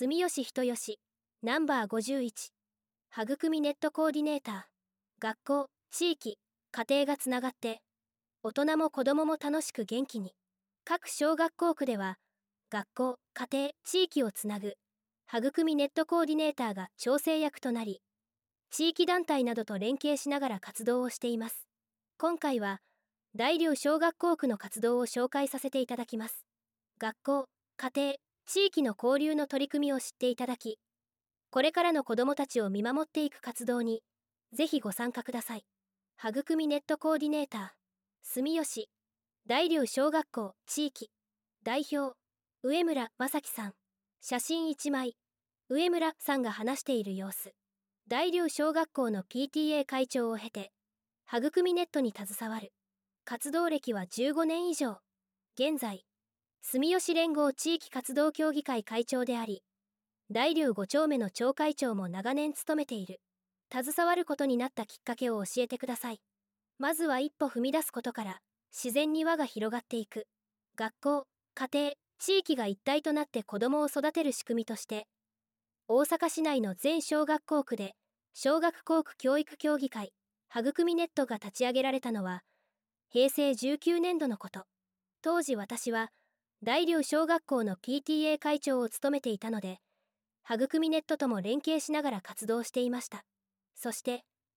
住吉人吉ナンバー51育みネットコーディネーター。学校、地域、家庭がつながって大人も子どもも楽しく元気に。各小学校区では学校、家庭、地域をつなぐ育みネットコーディネーターが調整役となり、地域団体などと連携しながら活動をしています。今回は大龍小学校区の活動を紹介させていただきます。学校、家庭、地域の交流の取り組みを知っていただき、これからの子どもたちを見守っていく活動にぜひご参加ください。育みネットコーディネーター、住吉大龍小学校地域代表、上村正樹さん。写真1枚、上村さんが話している様子。大龍小学校の PTA 会長を経て育みネットに携わる。活動歴は15年以上。現在住吉連合地域活動協議会会長であり、大龍5丁目の町会長も長年務めている。携わることになったきっかけを教えてください。まずは一歩踏み出すことから自然に輪が広がっていく。学校、家庭、地域が一体となって子どもを育てる仕組みとして、大阪市内の全小学校区で小学校区教育協議会育みネットが立ち上げられたのは平成19年度のこと。当時私は大龍小学校の PTA 会長を務めていたので、育みネットとも連携しながら活動していました。そして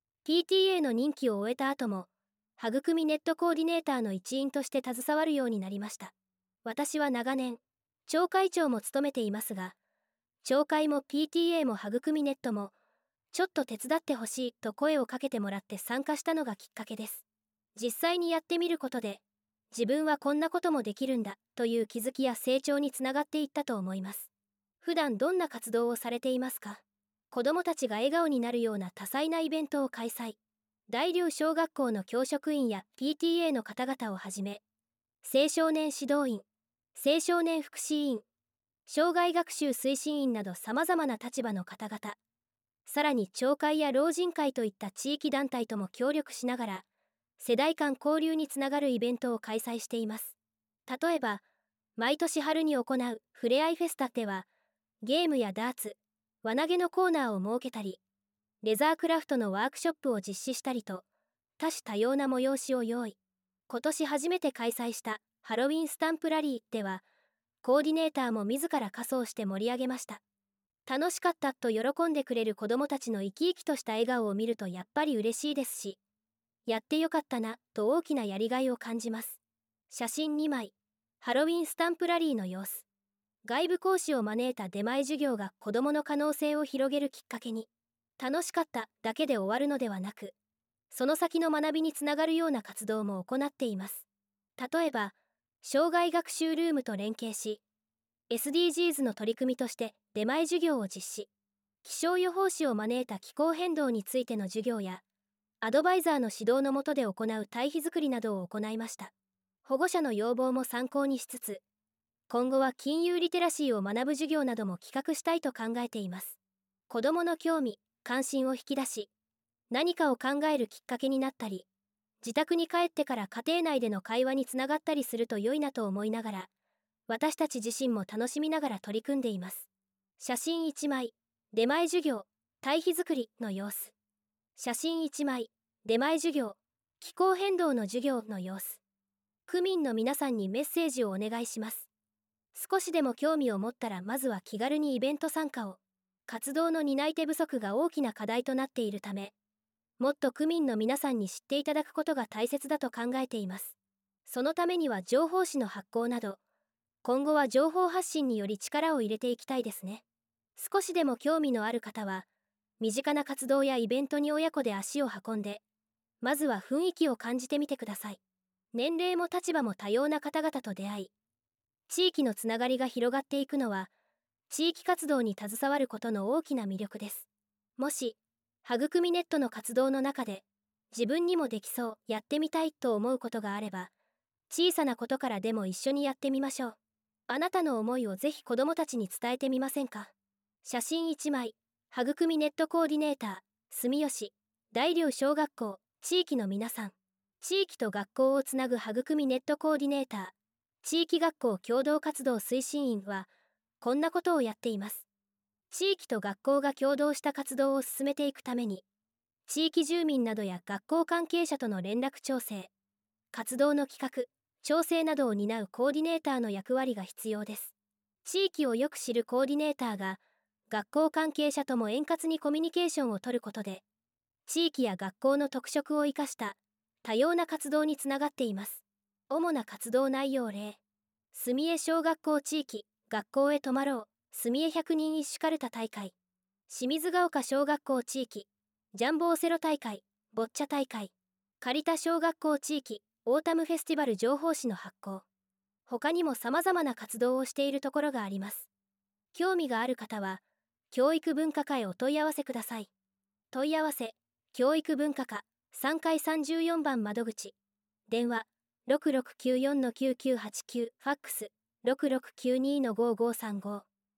PTA の任期を終えた後も育みネットコーディネーターの一員として携わるようになりました。私は長年町会長も務めていますが、町会も PTA も育みネットもちょっと手伝ってほしいと声をかけてもらって参加したのがきっかけです。実際にやってみることで自分はこんなこともできるんだという気づきや成長につながっていったと思います。普段どんな活動をされていますか？子どもたちが笑顔になるような多彩なイベントを開催。大龍小学校の教職員や PTA の方々をはじめ、青少年指導員、青少年福祉委員、障害学習推進員などさまざまな立場の方々、さらに町会や老人会といった地域団体とも協力しながら、世代間交流につながるイベントを開催しています。例えば、毎年春に行うふれあいフェスタでは、ゲームやダーツ、輪投げのコーナーを設けたり、レザークラフトのワークショップを実施したりと、多種多様な催しを用意。今年初めて開催したハロウィンスタンプラリーでは、コーディネーターも自ら仮装して盛り上げました。楽しかったと喜んでくれる子どもたちの生き生きとした笑顔を見るとやっぱり嬉しいですし、やってよかったなと大きなやりがいを感じます。写真2枚、ハロウィンスタンプラリーの様子。外部講師を招いた出前授業が子どもの可能性を広げるきっかけに。楽しかっただけで終わるのではなく、その先の学びにつながるような活動も行っています。例えば、障害学習ルームと連携し、SDGs の取り組みとして出前授業を実施。気象予報士を招いた気候変動についての授業や、アドバイザーの指導の下で行う堆肥作りなどを行いました。保護者の要望も参考にしつつ、今後は金融リテラシーを学ぶ授業なども企画したいと考えています。子どもの興味、関心を引き出し、何かを考えるきっかけになったり、自宅に帰ってから家庭内での会話につながったりすると良いなと思いながら、私たち自身も楽しみながら取り組んでいます。写真1枚、出前授業、堆肥作りの様子。写真1枚、出前授業、気候変動の授業の様子。区民の皆さんにメッセージをお願いします。少しでも興味を持ったらまずは気軽にイベント参加を。活動の担い手不足が大きな課題となっているため、もっと区民の皆さんに知っていただくことが大切だと考えています。そのためには情報誌の発行など、今後は情報発信により力を入れていきたいですね。少しでも興味のある方は、身近な活動やイベントに親子で足を運んで、まずは雰囲気を感じてみてください。年齢も立場も多様な方々と出会い、地域のつながりが広がっていくのは、地域活動に携わることの大きな魅力です。もし、育みネットの活動の中で、自分にもできそう、やってみたいと思うことがあれば、小さなことからでも一緒にやってみましょう。あなたの思いをぜひ子どもたちに伝えてみませんか？写真1枚、育みネットコーディネーター、住吉大龍小学校、地域の皆さん。地域と学校をつなぐ育みネットコーディネーター、地域学校共同活動推進員は、こんなことをやっています。 地域と学校が共同した活動を進めていくために、地域住民などや学校関係者との連絡調整、活動の企画、調整などを担うコーディネーターの役割が必要です。地域をよく知るコーディネーターが、学校関係者とも円滑にコミュニケーションをとることで、地域や学校の特色を生かした多様な活動につながっています。主な活動内容例。住江小学校地域、学校へ泊まろう、住江100人一首かるた大会。清水ヶ丘小学校地域、ジャンボオセロ大会、ボッチャ大会。借田小学校地域、オータムフェスティバル情報誌の発行。他にも様々な活動をしているところがあります。興味がある方は、教育文化課へお問い合わせください。問い合わせ、教育文化課、3階34番窓口。電話、6694-9989、ファックス、6692-5535。